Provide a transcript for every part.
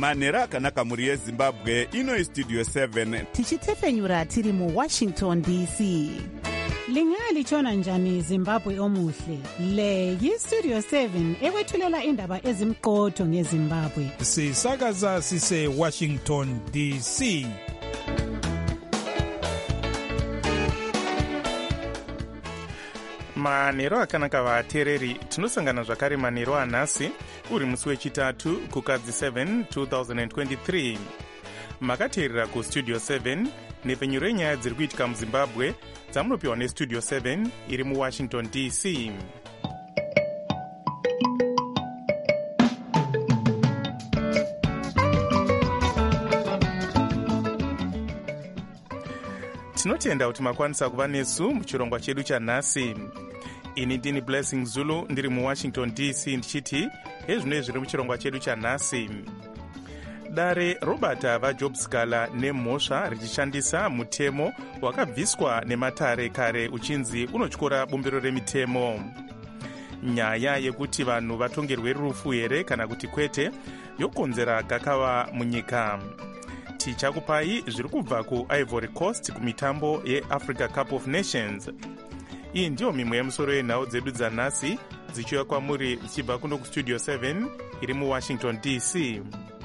manhero akanaka mhuri yezimbabwe. Ino Studio 7 tichitefenyura tiri muWashington DC. Lingalitshona njani Zimbabwe omuhle? Le yiStudio 7 ekwethulela indaba ezimqotho ngeZimbabwe. Sisakaza sise Washington DC. Manhero akanaka vateereri, tinosangana zvakare manhero anhasi uri musi wechitatu kukadzi 7 2023. Makateerera kuStudio 7 nepfenyuro yenyaya dziri kuitika muZimbabwe dzamunopiwa neStudio 7 iri muWashington DC. Tinotenda kuti makwanisa kuva nesu muchirongwa chedu chanhasi. Ini ndini Blessing Zulu ndiri muWashington DC ndichiti ezvino zviri muchirongwa chedu chanhasi. Dare robata vaJob Sikala nemhosva richishandisa mutemo wakabviswa nematare kare uchinzi unotyora bumbiro remitemo. Nyaya yekuti vanhu vatongerwe rufu here kana kuti kwete yokonzera gakava munyika. Tichakupai zviri kubva kuIvory Coast kumitambo yeAfrica Cup of Nations. Iyi ndiyo mimwe yemusoro yenhau dzedu dzanhasi dzichiuya kwamuri dzichibva kuno kuStudio 7 iri muWashington DC.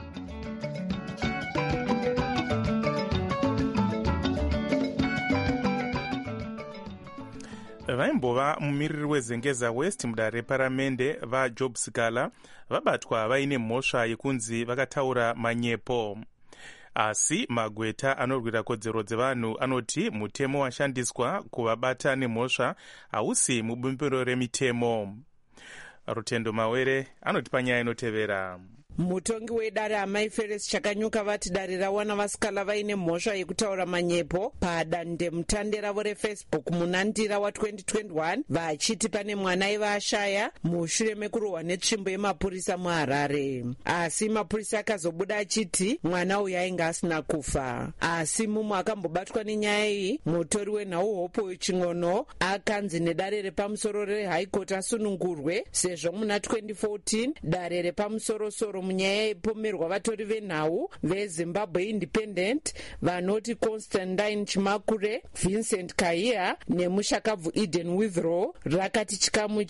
Vaimbova mumiriri weZengeza West mudare reparamende vaJob Sikala vabatwa vaine mhosva yekunzi vakataura manyepo. Asi magweta anorwira kodzero dzevanhu anoti mutemo washandiswa kuvabata nemhosva hausi mubumbiro remitemo. Rutendo Mawere anoti panyaya inotevera. Mutongi wedare Amai Feres Chakanyuka vati dare rawana vasikala vaine mhosva yekutaura manyepo padande mutande ravo reFacebook munandira wa2021 vachiti pane mwana aivashaya mushure mekurohwa netsvimbo yemapurisa muHarare. Asi mapurisa akazobuda achiti mwana uyu ainge asina kufa. Asi mumwe akambobatwa nenyaya iyi mutori wenhau Hopo Ching'ono akanzi nedare repamusoro reHigh Court asunungurwe sezvo muna 2014 dare repamusoro munyaya yepomerwa vatori venhau veZimbabwe Independent vanoti Constantine Chimakure, Vincent Kahia nemushakabvu Eden Withrow rakati chikamu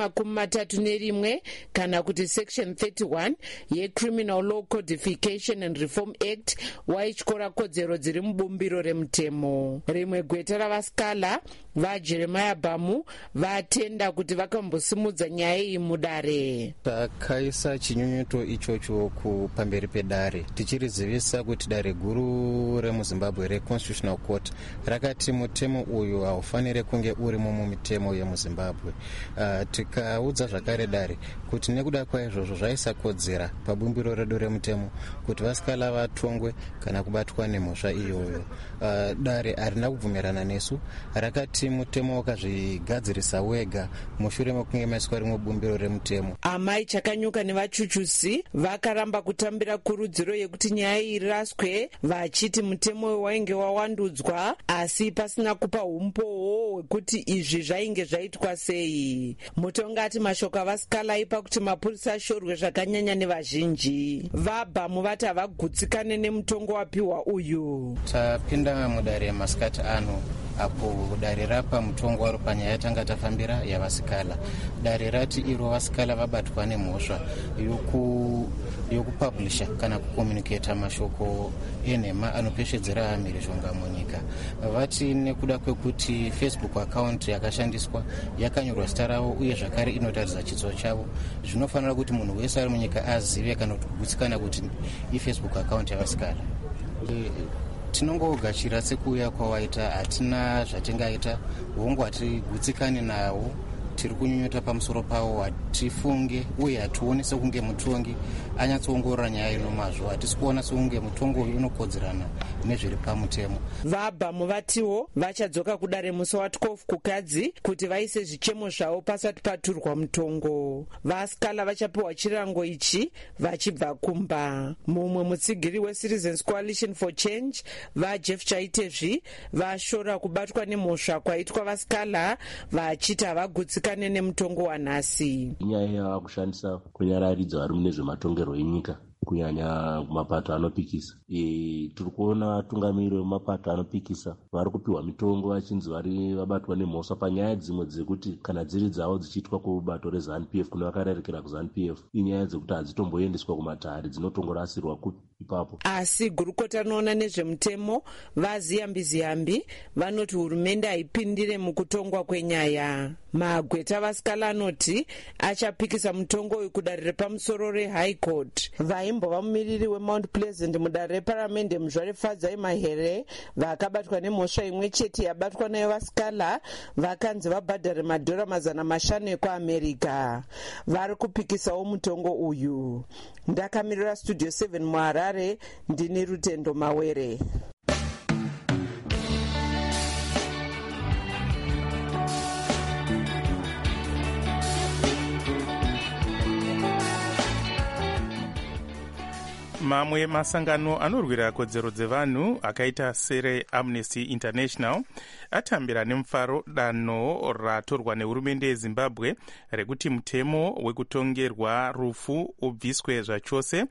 chechi31 kana kuti section 31 yeCriminal Law Codification and Reform Act waityora kodzero dziri mubumbiro remutemo. Rimwe gweta ravasikala vaJeremiah Bamu vatenda kuti vakambosimudza nyaya iyi mudare. Takaisa chinyunyuto ichocho kupamberi pedare tichirizivisa kuti dare guru remuZimbabwe reConstitutional Court rakati mutemo uyu haufaniri kunge urimo mumitemo yemuZimbabwe. Tikaudza zvakare dare kuti nekuda kwaizvozvo zvaisakodzera pabumbiro redu remutemo kuti vasikala vatongwe kana kubatwa nemhosva iyoyo. Dare harina kubvumirana nesu, rakati mutemo wakazvigadzirisa wega mushure mekunge maiswa rimwe bumbiro remutemo. Amai Chakanyuka nevachuchusi vakaramba kutambira kurudziro yekuti nyaya iraswe vachiti mutemo wainge wawandudzwa asi pasina kupa umpowo wekuti izvi zvainge zvaitwa sei. Mutongati mashoko avasikala aipa kuti mapurisa ashorwe zvakanyanya nevazhinji. VaBamu vati havagutsikane nemutongo wapiwa uyu. Tapinda mudare masikati ano apo dare rapa mutongo waro panyaya yatanga tafambira yavasikala. Dare rati iro vasikala vabatwa nemhosva yokupublisha kana kucommunicata mashoko enhema anopeshedzera mhirizhonga munyika. Vati nekuda kwekuti Facebook account yakashandiswa yakanyorwa zita ravo uye zvakare inotaridza chidzo chavo, zvinofanira kuti munhu wese ari munyika azive kana kugutsikana kuti iFacebook account yavasikala. Tinongogachira sekuuya kwawaita, hatina zvatingaita, hongu hatigutsikane nawo, tiri kunyunyuta pamusoro pawo, hatifunge uye hatione sekunge mutongi anyatsoongorora nyaya ino mazvo, hatisi kuona sekunge mutongo uyu unokodzerana nezviri pamutemo. VaBamu vatiwo vachadzoka kudare musi wa12 kukadzi kuti vaise zvichemo zvavo pasati paturwa mutongo. Vasikala vachapiwa chirango ichi vachibva kumba. Mumwe mutsigiri weCitizens Coalition for Change vaJeff Chaitezvi vashora kubatwa nemhosva kwaitwa vasikala vachiti havagutsikane nemutongo wanhasi. Inyaya yakushandisa kunyararidza vari mune zvematongerwo enyika kunyanya mapato anopikisa. Tiri kuona tungamiri wemapato anopikisa vari kupiwa mitongo vachinzi vabatwa nemhosva panyaya dzimwe dzekuti kana dziri dzavo dzichiitwa kubato reZANU-PF kune vakarerekera kuZANU-PF, inyaya dzekuti hadzitomboendeswa kumatare, dzinotongorasirwa ipapo. Asi gurukota rinoona nezvemutemo vaZiyambi vanoti hurumende haipindire mukutongwa kwenyaya. Magweta vasikala anoti achapikisa mutongo uyu kudare repamusoro reHigh Court. Vaimbova mumiriri weMount Pleasant mudare reparamende Muzvare Fadzai Mahere vakabatwa nemhosva imwe chete yabatwa nayo vasikala vakanzi vabhadhare madhora $500 ekuAmerica. Vari kupikisawo mutongo uyu. Ndakamirira Studio 7 muHarare, ndini Rutendo Mawere. Mamwe masangano anorwira kodzero dzevanhu akaita sere Amnesty International atambira nemufaro danho ratorwa nehurumende yeZimbabwe rekuti mutemo wekutongerwa rufu ubviswe zvachose,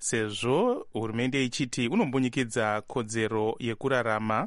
sezvo hurumende ichiti unombunyikidza kodzero yekurarama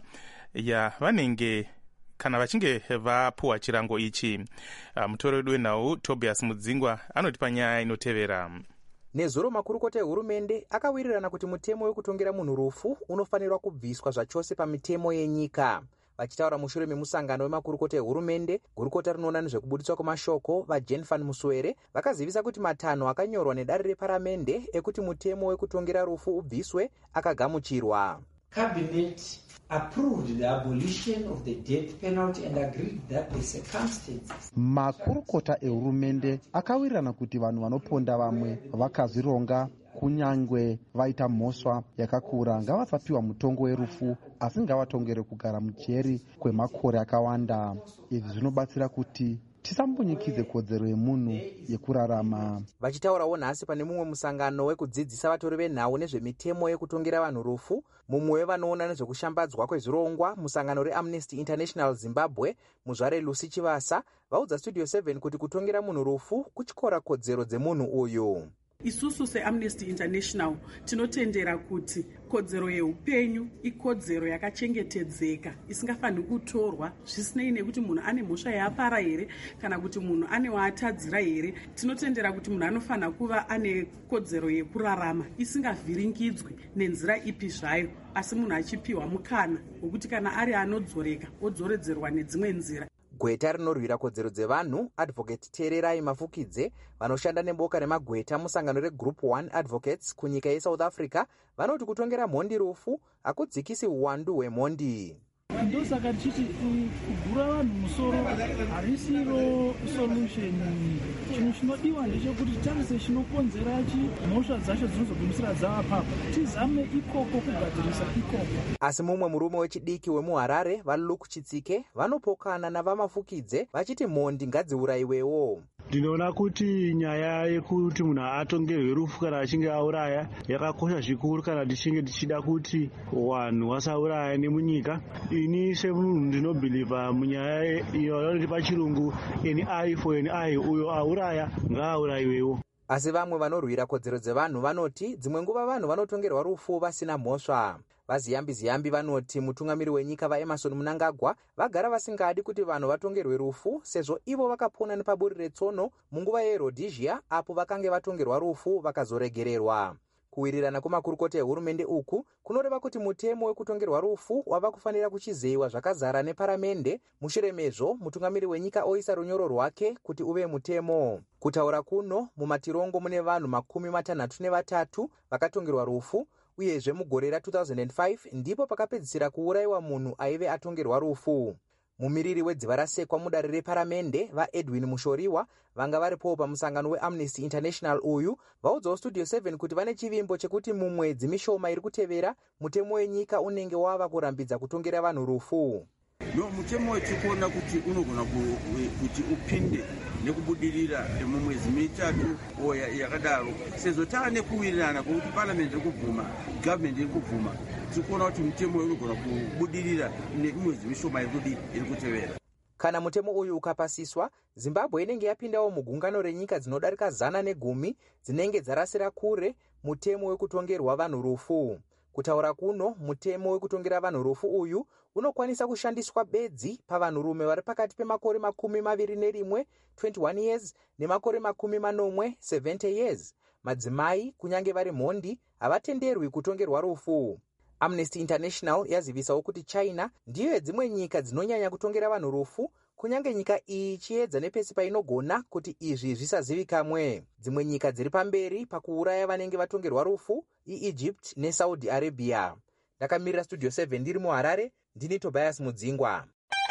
yavanenge kana vachinge vapuwa chirango ichi. Mutori wedu wenhau Tobias Mudzingwa anoti panyaya inotevera. Nezuro makurukota ehurumende akawirirana kuti mutemo wekutongera munhu rufu unofanirwa kubviswa zvachose pamitemo yenyika. Vachitaura mushure memusangano wemakurukota ehurumende, gurukota rinoona nezvekubudiswa kwemashoko vaJane van Muswere vakazivisa kuti matanho akanyorwa nedare reparamende ekuti mutemo wekutongera rufu ubviswe akagamuchirwa. Cabinet approved the abolition of the death penalty and agreed that the circumstances. Makurukota ehurumende akawirirana kuti vanhu vanoponda vamwe vakazvironga kunyangwe vaita mhosva yakakura ngavasapiwa mutongo werufu, asi ngavatongere kugara mujeri kwemakore akawanda. Izvi zvinobatsira kuti tisambunyikidze kodzero yemunhu yekurarama. Vachitaurawo nhasi pane mumwe musangano wekudzidzisa vatori venhau nezvemitemo yekutongera vanhu rufu, mumwe wevanoona nezvekushambadzwa kwezvirongwa musangano reAmnesty International Zimbabwe, Muzvare Lucy Chivasa, vaudza Studio 7 kuti kutongera munhu rufu kuchikora kodzero dzemunhu uyu. Isusu seAmnesty International tinotendera kuti kodzero yeupenyu ikodzero yakachengetedzeka isingafaniri kutorwa zvisinei nekuti munhu ane mhosva yaapara here kana kuti munhu ane waatadzira here. Tinotendera kuti munhu anofanira kuva ane kodzero yekurarama isingavhiringidzwi nenzira ipi zvayo, asi munhu achipiwa mukana wekuti kana ari anodzoreka odzoredzerwa nedzimwe nzira. Gweta rinorwira kodzero dzevanhu Advocate Tererai Mafukidze vanoshanda neboka remagweta musangano reGroup 1 Advocates kunyika yeSouth Africa vanoti kutongera mhondi rufu hakudzikisi uwandu hwemhondi. Ndosaka tichiti kugura vanhu musoro harisiro solution. Chinhu chinodiwa ndechekuti tarise chinokonzera mhosva dzacho dzinozogumisira dzavapapo, tizame ikoko kugadzirisa ikoko. Asi mumwe murume wechidiki wemuHarare vaLuke Chitsike vanopokana navaMafukidze vachiti mhondi ngadziurayiwewo. Ndinoona kuti nyaya yekuti munhu atongerwe rufu kana achinge auraya yakakosha zvikuru kana tichinge tichida kuti vanhu vasauraya nemunyika. Ini semunhu ndinobhiliva munyaya iyo yavanoti pachirungu an eye for an eye, uyo auraya ngaaurayiwewo. Asi vamwe vanorwira kodzero dzevanhu vanoti dzimwe nguva vanhu vanotongerwa rufu vasina mhosva. VaZiyambi vanoti mutungamiri wenyika vaEmmerson Mnangagwa vagara vasingadi kuti vanhu vatongerwe rufu sezvo ivo vakapona nepaburi retsono munguva yeRhodesia apo vakange vatongerwa rufu vakazoregererwa. Kuwirirana kwemakurukota ehurumende uku kunoreva kuti mutemo wekutongerwa rufu wava kufanira kuchizeyiwa zvakazara neparamende. Mushure mezvo mutungamiri wenyika oisa runyoro rwake kuti uve mutemo. Kutaura kuno mumatirongo mune vanhu 63 vakatongerwa rufu, uyezve mugore ra2005 ndipo pakapedzisira kuurayiwa munhu aive atongerwa rufu. Mumiriri wedziva rasekwa mudare reparamende vaEdwin Mushoriwa vanga varipo pamusangano weAmnesty International uyu vaudzawo Studio 7 kuti vane chivimbo chekuti mumwedzi mishoma iri kutevera mutemo wenyika unenge wava kurambidza kutongera vanhu rufu. Mutemo wechikuona kuti unogona kuti upinde nekubudirira mumwedzi mitatu yakadaro, sezvo taane kuwirirana kwokuti parliament iri kubvuma, government iri kubvuma, tikuona kuti mutemo unogona kubudirira nemwedzi mishoma iri kutevera. Kana mutemo uyu ukapasiswa, Zimbabwe inenge yapindawo mugungano renyika dzinodarika 110 dzinenge dzarasira kure mutemo wekutongerwa vanhu rufu. Kutaura kuno, mutemo wekutongera vanhu rufu uyu unokwanisa kushandiswa bedzi pavanhurume vari pakati pemakore 21, 21 years, nemakore 80, 70 years. Madzimai, kunyange vari mhondi, havatenderwi kutongerwa rufu. Amnesty International yazivisawo kuti China ndiyo dzimwe nyika dzinonyanya kutongera vanhu rufu, kunyange nyika iyi chiedza nepesi painogona kuti izvi zvisazivikamwe. Dzimwe nyika dziri pamberi pakuuraya vanenge vatongerwa rufu iEgypt neSaudi Arabia. Ndakamirira Studio 7 ndiri muHarare, ndini Tobias Mudzingwa.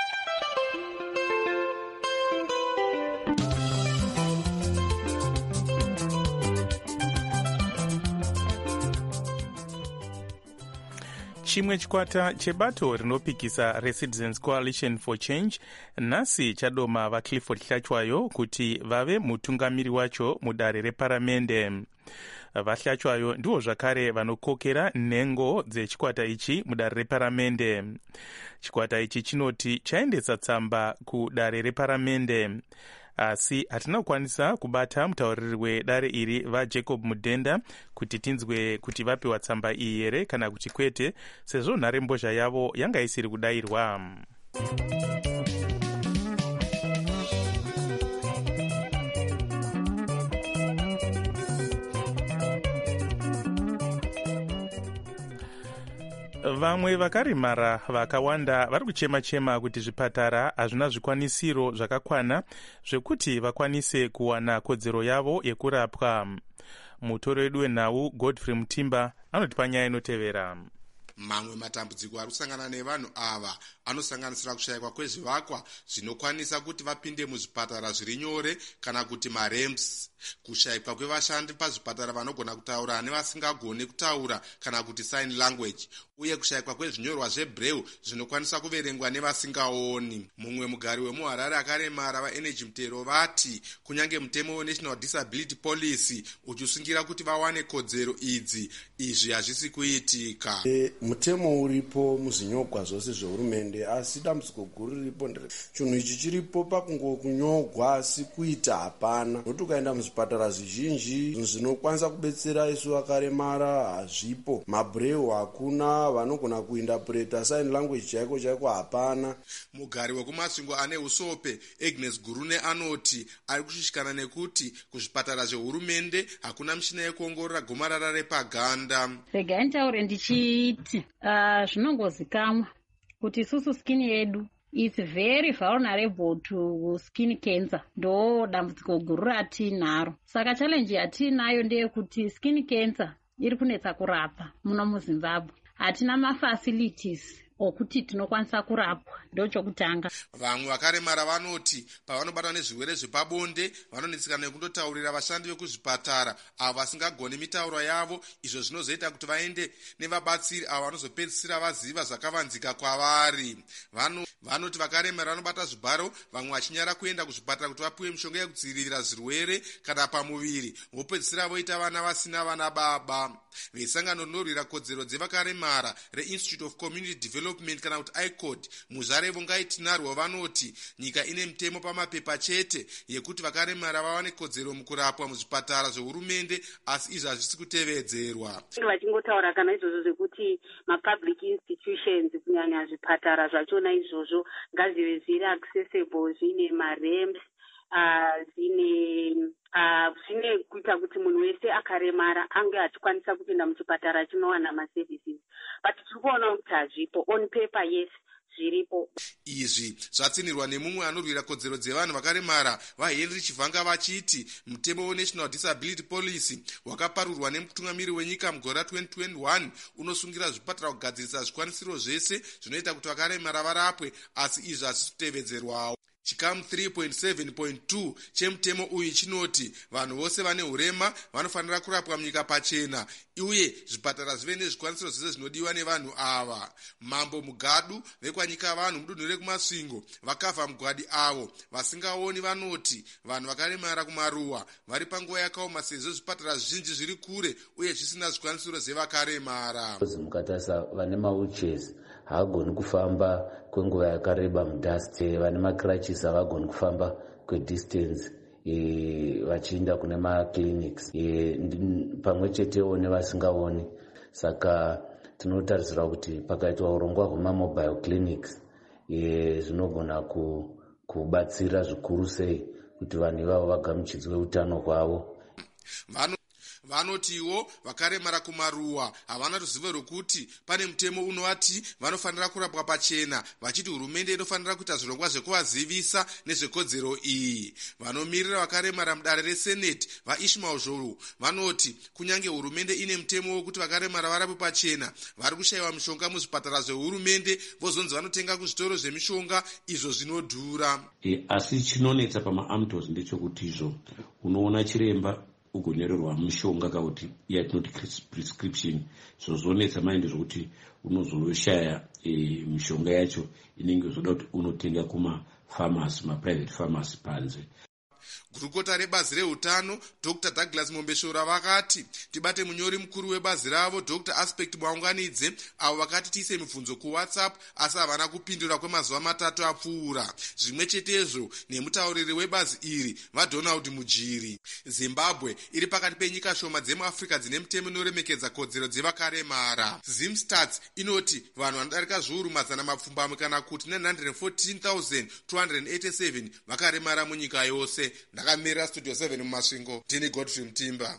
Chimwe chikwata chebato rinopikisa reCitizens Coalition for Change nhasi chadoma vaClifford Hlachwayo kuti vave mutungamiri wacho mudare reparamende. VaHlachwayo ndivo zvakare vanokokera nhengo dzechikwata ichi mudare reparamende. Chikwata ichi chinoti chaendesa tsamba kudare reparamende, asi hatina kukwanisa kubata mutauriri wedare iri vaJacob Mudenda kuti tinzwe kuti vapiwa tsamba iyi here kana kuti kwete, sezvo nharembozha yavo yanga isiri kudayirwa. Vamwe vakaremara vakawanda vari kuchema-chema kuti zvipatara hazvina zvikwanisiro zvakakwana zvekuti vakwanise kuwana kodzero yavo yekurapwa. Mutoro wedu wenhau Godfrey Mutimba anotipa nyaya inotevera. Mamwe matambudziko ari kusangana nevanhu ava anosanganisira kushayikwa kwezvivakwa zvinokwanisa kuti vapinde muzvipatara zviri nyore kana kuti maramps, kushayikwa kwevashandi pazvipatara vanogona kutaura nevasingagoni kutaura kana kuti sign language, uye kushayikwa kwezvinyorwa zvebreu zvinokwanisa kuverengwa nevasingaoni. Mumwe mugari wemuHarare akaremara vaenergy Mutero vati kunyange mutemo weNational Disability Policy uchisungira kuti vawane kodzero idzi, izvi hazvisi kuitika. Mutemo uripo muzvinyogwa zvose zvehurumende, asi dambudziko guru riripo chinhu ichi chiripo pakungokunyogwa asi kuita hapana. Nokuti ukaenda muzvipatara zvizhinji zvinokwanisa kubetsera isu vakaremara hazvipo, mabreu hakuna, vanogona kuindapureta sign language chaiko chaiko hapana. Mugari wekumasvingo ane usope Agnes Gurune anoti ari kushushikana nekuti kuzvipatara zvehurumende hakuna mishina yekuongorora gomarara repaganda. Regai nitaure ndichiti zvinongozikamwa kuti isusu skin yedu is very vulnerable to skin cancer. Ndo dambudziko guru ratinaro. Saka challenge yatinayo ndeyekuti skin cancer iri kunetsa kurapa muno muZimbabwe. Hatina mafacilities okuti tinokwanisa kurapwa, ndo chokutanga. Vamwe vakaremara vanoti pavanobatwa nezvirwere zvepabonde vanonetseka nekundotaurira vashandi vekuzvipatara avo vasingagoni mitauro yavo, izvo zvinozoita kuti vaende nevabatsiri avo vanozopedzisira vaziva zvakavanzika kwavari. Vanoti vakaremara vanobata zvibharo, vamwe vachinyara kuenda kuzvipatara kuti vapiwe mishonga yekudzivirira zvirwere kana pamuviri, vopedzisira voita vana vasina vana baba. Vesangano rinorwira kodzero dzevakaremara reInstitute of Community Development kana kuti ICOD muZarevo Ngaitinarwa vanoti nyika ine mutemo pamapepa chete yekuti vakaremara vawane kodzero mukurapwa muzvipatara zvehurumende, asi izvi hazvisi kutevedzerwa. Vachingotaura kana izvozvo zvekuti mapublic institutions kunyanya zvipatara zvachona izvozvo ngazive zviri accessible, zvine maramps, zvine kuita kuti munhu wese akaremara ange achikwanisa kupinda muchipatara achinowana maservices. But tiri kuona kuti hazvipo. On paper, yes, zviripo. Izvi zvatsinirwa nemumwe anorwira kodzero dzevanhu vakaremara vaHenry Chivhanga vachiti mutemo weNational Disability Policy wakaparurwa nemutungamiri wenyika mugore ra2021 unosungira zvipatara kugadzirisa zvikwanisiro zvese zvinoita kuti vakaremara varapwe, asi izvi hazvisi kutevedzerwawo. Chikamu 3.7.2 chemutemo uyu chinoti vanhu vose vane urema vanofanira kurapwa munyika pachena, uye zvipatara zvive nezvikwanisiro zvese zvinodiwa nevanhu ava. Mambo Mugadu vekwanyika vanhu mudunhu rekumasvingo vakavha mugwadi avo vasingaoni vanoti vanhu vakaremara kumaruwa vari panguva yakaoma sezvo zvipatara zvizhinji zviri kure uye zvisina zvikwanisiro zvevakaremara. Mukatarisa vane mawheelchairs havagoni kufamba kwenguva yakareba mudhasti, vane macrutches havagoni kufamba kwedistance vachienda kune maclinics pamwe chetewo nevasingaoni. Saka tinotarisira kuti pakaitwa urongwa hwemamobile clinics zvinogona kubatsira zvikuru sei kuti vanhu ivavo vagamuchidzwe utano hwavo. Vanotiwo vakaremara kumaruwa havana ruzivo rwekuti pane mutemo unovati vanofanira kurapwa pachena, vachiti hurumende inofanira kuita zvirongwa zvekuvazivisa nezvekodzero iyi. Vanomirira vakaremara mudare reseneti vaIshmael Zhou vanoti kunyange hurumende ine mutemo wekuti vakaremara varapwe pachena, vari kushayiwa mishonga muzvipatara zvehurumende, vozonzi vanotenga kuzvitoro zvemishonga izvo zvinodhura. Asi chinonetsa pamaAMTOS ndechekuti izvo unoona chiremba ugonyorerwa mishonga kana kuti yatinoti prescription, zvozonetsa maindi zvokuti unozoshaya mishonga yacho inenge zvoda kuti unotenga kumafamasi, maprivate famasi panze. Gurukota rebazi reutano Dr. Douglas Mombeshora vakati tibate munyori mukuru webazi ravo Dr. Aspect Mwaunganidze, avo vakati tiise mibvunzo kuWhatsApp asi havana kupindura kwemazuva 3 apfuura. Zvimwe chetezvo nemutauriri webazi iri vaDonald Mujiri. Zimbabwe iri pakati penyika shoma dzemuAfrica dzine mutemo inoremekedza kodzero dzevakaremara. Zimstats inoti vanhu vanodarika zviuru 200 kana kuti 914,287 vakaremara munyika yose. Ndakamira Studio 7 mumasvingo, ndini Godfrey Mtimba.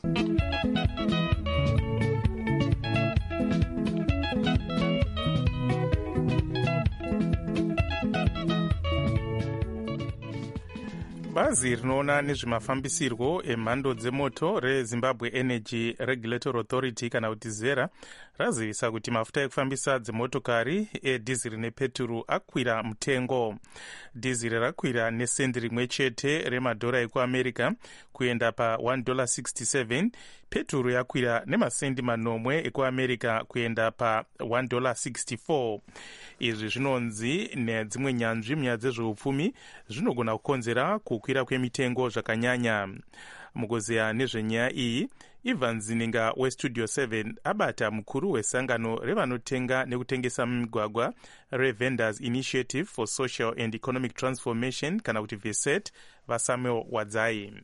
Bazi rinoona nezvemafambisirwo emhando dzemoto reZimbabwe Energy Regulatory Authority kana kuti ZERA razivisa kuti mafuta ekufambisa dzemotokari edhiziri nepeturu akwira mutengo. Dhiziri rakwira nesendi rimwe chete remadhora ekuAmerica kuenda pa$1.67, peturu yakwira nemasendi manomwe ekuAmerica kuenda pa$1.64. Izvi zvinonzi nedzimwe nyanzvi munyaya dzezveupfumi zvinogona kukonzera kukwira kwemitengo zvakanyanya. Mukuzeya nezvenyaya iyi, Ivan Zininga weStudio 7 abata mukuru wesangano revanotenga nekutengesa mumigwagwa reVendors Initiative for Social and Economic Transformation kana kuti VESET vaSamuel Wadzai.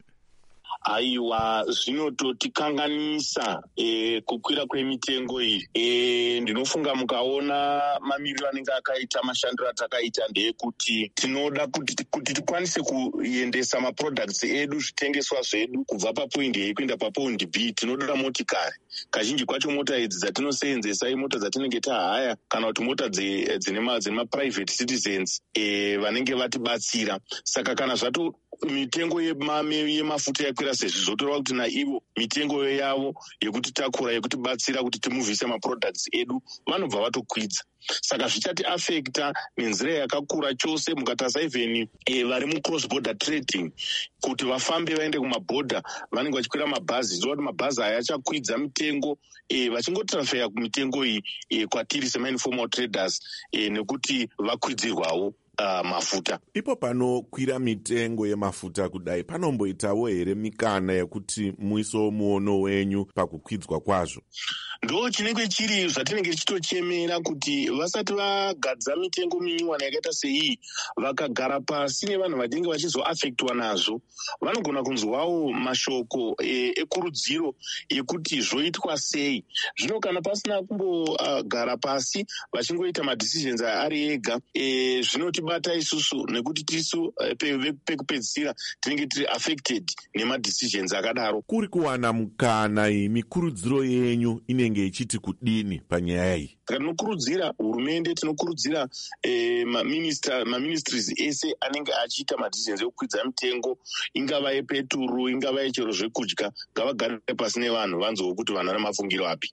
Aiwa, zvinototikanganisa kukwira kwemitengo iyi. Ndinofunga mukaona mamiriro anenge akaita mashandiro atakaita ndeyekuti tinoda kuti tikwanise kuendesa maproducts edu, zvitengeswa zvedu kubva papoint A kuenda papoint B, tinoda motikari. Kazhinji kwacho mota idzi dzatinosenzesa imota dzatinenge tahaya kana kuti mota dzine private citizens vanenge vatibatsira. Saka kana zvato mitengo yemafuta yakwira sezvo zvotoreva kuti naivo mitengo yavo yekuti takura yekutibatsira kuti timuvhise maproducts edu vanobva vatokwidza. Saka zvichati afekta nenzira yakakura chose. Mukatarisa even vari mucross border trading kuti vafambe vaende kumabhodha vanenge vachikwira mabhazi, zvinova kuti mabhazi aya achakwidza mitengo vachingotransferya kumitengo iyi kwatiri sema-informal traders nekuti vakwidzirwawo mafuta. Ipo panokwira mitengo yemafuta kudai, panomboitawo here mikana yekuti muiso muono wenyu pakukwidzwa kwazvo? Ndo chinenge chiri zvatinenge tichitochemera kuti vasati vagadza mitengo minyuwana yakaita sei, vakagara pasi nevanhu vanenge vachizoafektwa nazvo, vanogona kunzwawo mashoko ekurudziro yekuti zvoitwa sei. Zvino kana pasina kumbogara pasi vachingoita madecisions ari ega, zvinotibata isusu nekuti tisu pekupedzisira tinenge tiri affected nemadecisions akadaro. Kuri kuwana mukana mikurudziro yenyu inenge ichiti kudini panyaya iyi? Tinokurudzira hurumende, tinokurudzira maministries ese anenge achiita madecisions ekukwidza mitengo, ingava yepeturu, ingava yechero zvekudya, ngavagare pasi nevanhu vanzwewo kuti vanhu vane mafungiro api.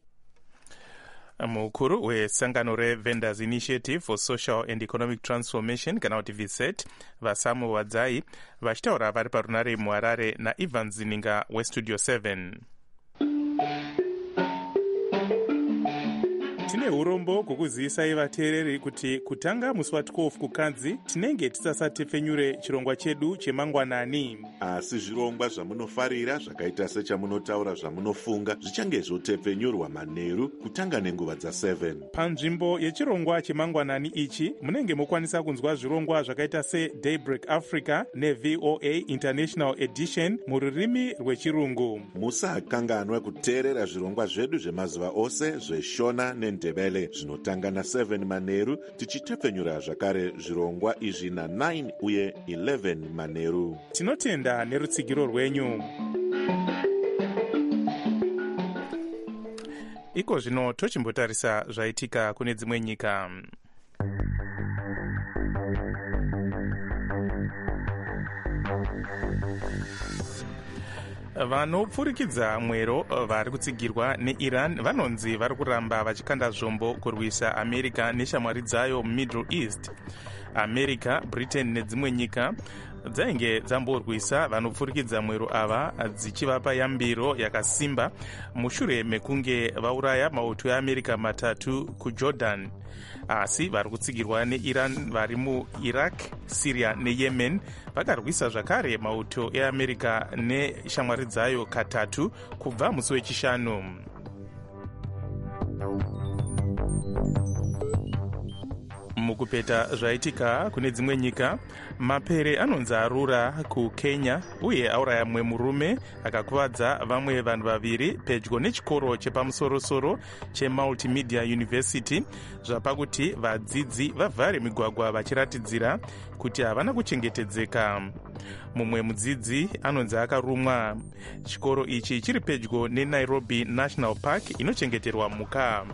Mukuru wesangano reVendors Initiative for Social and Economic Transformation kana kuti VESET vaSamuel Wadzai vachitaura vari parunare muHarare naIvan Zininga weStudio 7. Tine tine urombo kukuzivisai vateereri kuti kutanga musi wa12 kukadzi tinenge tisasatepfenyure chirongwa chedu chemangwanani. Asi zvirongwa zvamunofarira zvakaita sechamunotaura zvamunofunga zvichange zvotepfenyurwa manheru kutanga nenguva dza7. Panzvimbo yechirongwa chemangwanani ichi munenge mokwanisa kunzwa zvirongwa zvakaita seDaybreak Africa neVOA International Edition mururimi rwechirungu. Musakanganwa kuteerera zvirongwa zvedu zvemazuva ose zveshona nendebele zvinotanga na7 manheru tichitepfenyura zvakare zvirongwa izvi na9 uye 11 manheru. Tinotenda nerutsigiro rwenyu. Iko zvino tochimbotarisa zvaitika kune dzimwe nyika. Vanopfurikidza mwero vari kutsigirwa neIran vanonzi vari kuramba vachikanda zvombo kurwisa America neshamwari dzayo muMiddle East. America, Britain nedzimwe nyika dzainge dzamborwisa vanopfurikidza mwero ava dzichivapa yambiro yakasimba mushure mekunge vauraya mauto eAmerica 3 kuJordan. Asi vari kutsigirwa neIran vari muIraq, Syria neYemen vakarwisa zvakare mauto eAmerica neshamwari dzayo 3 kubva musi wechishanu. Mukupeta zvaitika kune dzimwe nyika, mapere anonzi arura kuKenya uye auraya mumwe murume akakuvadza vamwe vanhu vaviri pedyo nechikoro chepamusorosoro cheMultimedia University zvapakuti vadzidzi vavhare migwagwa vachiratidzira kuti havana kuchengetedzeka. Mumwe mudzidzi anonzi akarumwa. Chikoro ichi chiri pedyo neNairobi National Park inochengeterwa mhuka.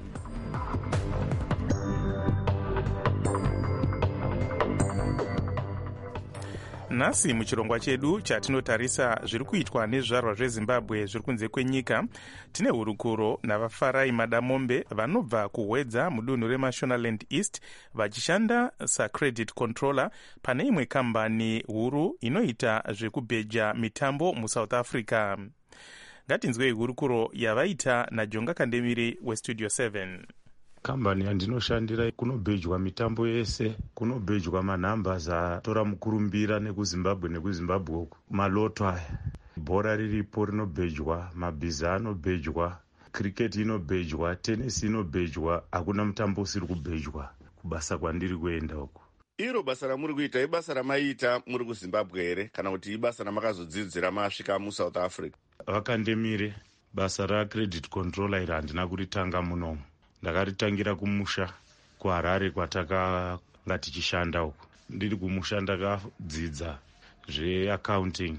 Nhasi muchirongwa chedu chatinotarisa zviri kuitwa nezvizvarwa zveZimbabwe zviri kunze kwenyika, tine hurukuro navafarai madamombe vanobva kuhwedza mudunhu reMashonaland East vachishanda saCredit Controller pane imwe kambani huru inoita zvekubheja mitambo muSouth Africa. Ngatinzwei hurukuro yavaita naJonga Kandemiri weStudio 7. Kambani yandinoshandira kunobhejwa mitambo yese, kunobhejwa manhambers atora mukurumbira nekuZimbabwe nekuZimbabwe uku, maloto aya, bhora riripo rinobhejwa, mabhiza anobhejwa, cricket inobhejwa, tennis inobhejwa, hakuna mutambo usiri kubhejwa kubasa kwandiri kuenda uku. Iro basa ramuri kuita ibasa ramaiita muri kuZimbabwe here kana kuti ibasa ramakazodzidzira masvika muSouth Africa? Vakandemire basa raCredit Controller iri handina kuritanga munomu. Ndakaritangira kumusha kuHarare kwatakanga tichishanda uku. Ndiri kumusha ndakadzidza zveaccounting.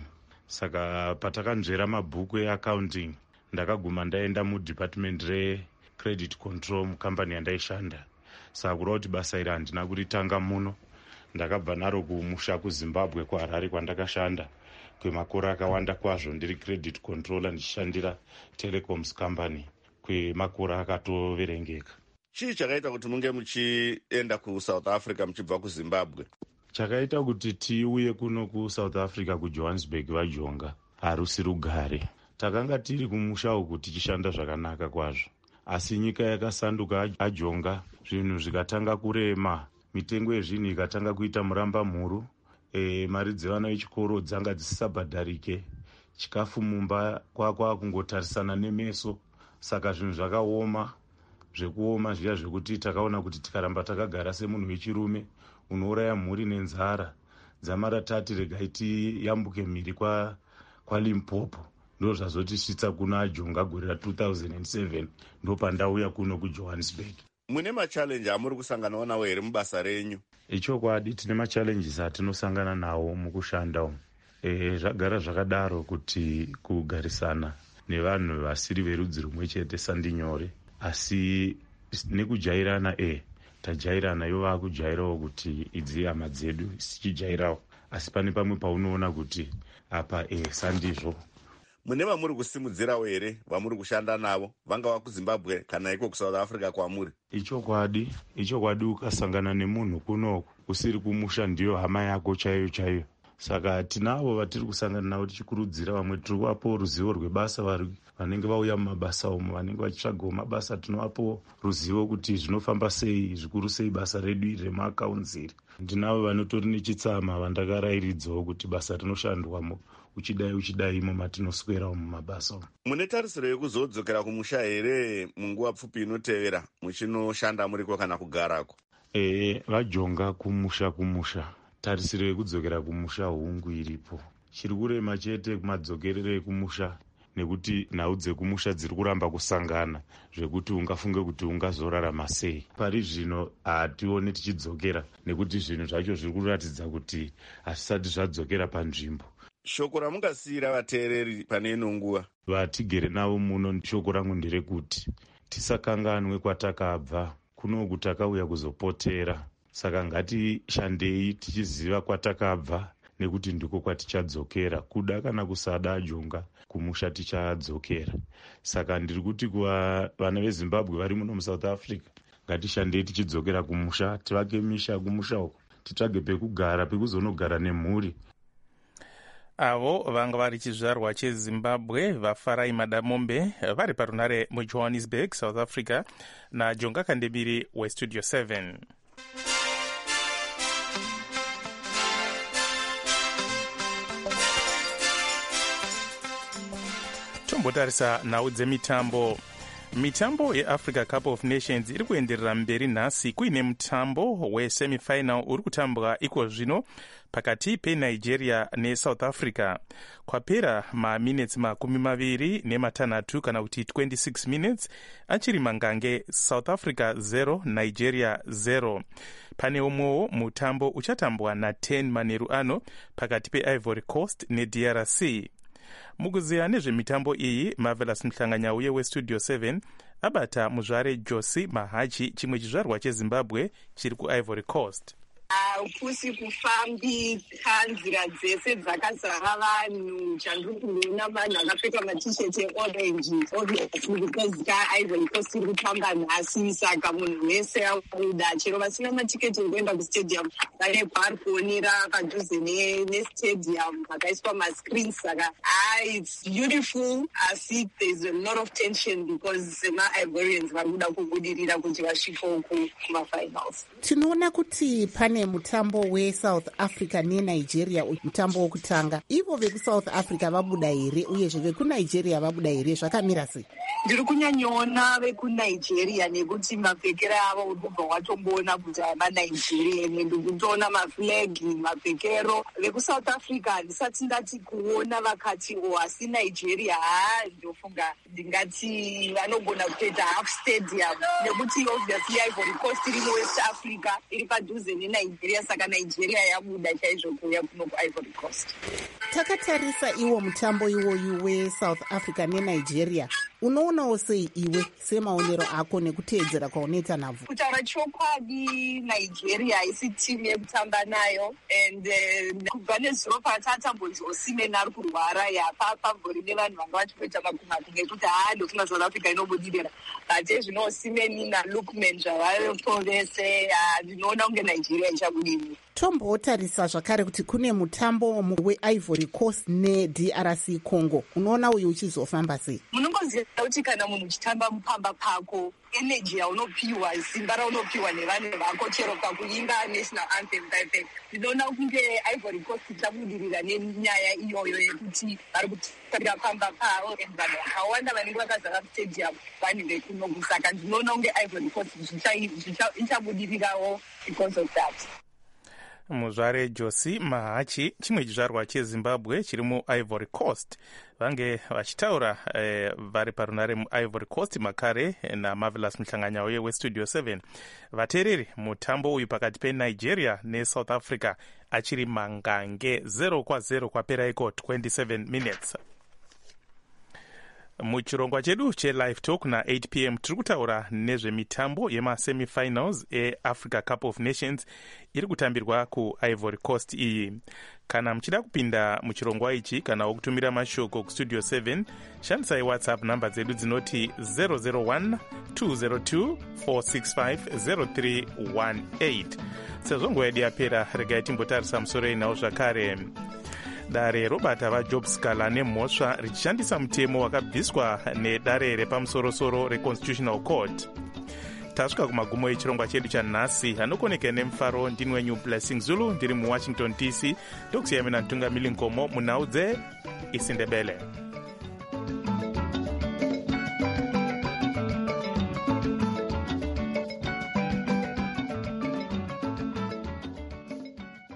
Saka patakanzvera mabhuku eaccounting ndakaguma ndaenda mudepartment recredit control mukambani yandaishanda. Saka kureva kuti basa iri handina kuritanga muno. Ndakabva naro kumusha kuZimbabwe kuHarare kwandakashanda kwemakore akawanda kwazvo ndiri credit controller ndichishandira telecoms company kwemakore akatoverengeka. Chii chakaita kuti munge muchienda kuSouth Africa muchibva kuZimbabwe? Chakaita kuti tiuye kuno kuSouth Africa kuJohannesburg vaJonga harusi rugare. Takanga tiri kumusha uku tichishanda zvakanaka kwazvo, asi nyika yakasanduka aJonga, zvinhu zvikatanga kurema, mitengo yezvinhu ikatanga kuita muramba mhuru, mari dzevana vechikoro dzanga dzisisabhadharike, chikafu mumba kwakungotarisana nemeso. Saka zvinhu zvakaoma, zvekuoma zviya zvekuti takaona kuti tikaramba takagara semunhu wechirume unouraya mhuri nenzara, dzamara tati regai tiyambuke mhiri kwaLimpopo. Ndo zvazotisvitsa kuna aJonga gore ra2007, ndo pandauya kuno kuJohannesburg. Mune machallenji amuri kusangana nawo here mubasa renyu? Ichokwadi tine machallenges atinosangana nawo mukushanda umu. Zvagara zvakadaro kuti kugarisana nevanhu vasiri verudzi rumwe chete sandinyore, asi nekujairana tajairana, ivo vakujairawo kuti idzi hama dzedu sichijairawo, asi pane pamwe paunoona kuti apa sandizvo. Mune vamuri kusimudzirawo here vamuri kushanda navo, vangava kuZimbabwe kana iko kuSouth Africa kwamuri? Ichokwadi ukasangana nemunhu kunoku usiri kumusha ndiyo hama yako chaiyo chaiyo. saka tinavo vatiri kusangana navo tichikurudzira vamwe tiri kuvapo ruzivo rwebasa vanenge vauya mumabasa umo vanenge vachitsvagawo mabasa tinovapo ruzivo kuti zvinofamba sei zvikuru sei basa redu iri remakaunziri. ndinavo vanotori nechitsama vandakarairidzawo kuti basa rinoshandwamo uchidai imo matinoswerawo mumabasa umo. Mune tarisiro yekuzodzokera kumusha here munguva pfupi inotevera muchinoshanda muriko kana kugarako? Vajonga kumusha tarisiro yekudzokera kumusha hungu iripo. Chiri kurema chete kumadzokerere ekumusha nekuti nhau dzekumusha dziri kuramba kusangana zvekuti ungafunge kuti ungazorarama sei. Pari zvino hatione tichidzokera nekuti zvinhu zvacho zviri kuratidza kuti hazvisati zvadzokera panzvimbo. Shoko ramungasiyira vateereri pane ino nguva? Vatigere navo muno shoko rangu nderekuti tisakanganwe kwatakabva, kunoku takauya kuzopotera. Saka ngatishandei tichiziva kwatakabva nekuti ndiko kwatichadzokera. Kuda kana kusada Jonga, kumusha tichadzokera. Saka ndiri kuti kuva vana veZimbabwe vari muno muSouth Africa, ngatishandei tichidzokera kumusha, tivake misha kumusha uko, titsvage pekugara, pekuzonogara nemhuri. Avo vanga vari chizvarwa cheZimbabwe vaFarai Madamombe vari parunare muJohannesburg, South Africa, naJonga Kandemiri weStudio 7. Tombotarisa nhau dzemitambo. Mitambo yeAfrica Cup of Nations iri kuenderera mberi nhasi kuine mutambo wesemifinal uri kutambwa iko zvino pakati peNigeria neSouth Africa. Kwapera maminitsi 26 kana kuti 26 minutes achiri mangange, South Africa 0 Nigeria 0. Pane umwewo mutambo uchatambwa na10 manheru ano pakati peIvory Coast neDRC. Mukuziya nezvemitambo iyi, Marvelous Mhlanganyauye weStudio 7 abata muzvare Josi Mahachi, chimwe chizvarwa cheZimbabwe chiri kuIvory Coast. Kusi kufambika nzira dzese dzakazara vanhu. Chandiri kuona vanhu vakapfeka matisheti eorange, obviously because kaIvory Coast iri kutamba nhasi, saka munhu wese akuda, chero vasina matiketi ekuenda kustadium vane bharukoni padhuze nestadium vakaiswa mascreens. Saka it's beautiful, asi there's a lot of tension because maIvorians vari kuda kubudirira kuti vasvike uku kumafinals. Tinoona kuti pane mutambo weSouth Africa neNigeria, mutambo wokutanga. Ivo vekuSouth Africa vabuda here uyezve vekuNigeria vabuda here, zvakamira sei? Ndiri kunyanyoona vekuNigeria nekuti mapfekero avo urikubva watomboona kuti vamaNigeria, ende kutoona maflagi, mapfekero. VekuSouth Africa handisati ndati kuona vakati asi Nigeria ndofunga ndingati vanogona kutoita half stadium, nekuti obviously Ivory Coast iri muWest Africa, iri padhuze neNigeria, saka Nigeria yabuda chaizvo kuuya kuno kuIvory Coast. Takatarisa iwo mutambo iwoyu weSouth Africa neNigeria, unoonawo sei iwe semaonero ako nekuteedzera kwaunoita navo? Kutaura chokwadi, Nigeria haisi timu yekutamba nayo, and kubva nezuro patatambonzosime ari kurwara pambori nevanhu vanga vachitoita makumhatu ngekuti ndofunga South Africa inobudirira, but ezvino Osimhen naLookman zvavapo vese ndinoona kunge Nigeria ichabudirira. Tombotarisa zvakare kuti kune mutambo weIvory Coast neDRC Congo, unoona uyu uchizofamba sei? Munongoziva kuti kana munhu uchitamba mupamba pako, energy yaunopiwa, simba raunopiwa nevanhu vako, chero pakuimba national anthem type, ndinoona kunge Ivory Coast ichabudirira nenyaya iyoyo yekuti vari kutarira pamba pavo, and vanhu vakawanda vanenge vakazara stadium vanenge kunoku, saka ndinoona kunge Ivory Coast ichabudirirawo because of that. Muzvare Josi Mahachi, chimwe chizvarwa cheZimbabwe chiri muIvory Coast, vange vachitaura vari parunare muIvory Coast makare naMarvelous Mhlanganyauye weStudio 7. Vateereri, mutambo uyu pakati peNigeria neSouth Africa achiri mangange 0-0 kwapera iko 27 minutes. muchirongwa chedu chelive talk na8 p.m. tiri kutaura nezvemitambo yemasemifinals eafrica cup of nations iri kutambirwa kuivory coast iyi. Kana muchida kupinda muchirongwa ichi kana wokutumira mashoko kustudio 7 shandisai whatsapp namba dzedu dzinoti 001 202 465 0318. sezvo nguva yedu yapera, regai timbotarisa musoro inawo zvakare. Dare robata vajob scala nemhosva richishandisa mutemo wakabviswa nedare repamusorosoro reconstitutional court. Tasvika kumagumo echirongwa chedu chanhasi. Anokoneka nemufaro ndini wenyu Blessing Zulu, ndiri muwashington DC. Ndokusiyamina mtungamiri Nkomo munhau dzeIsindebele.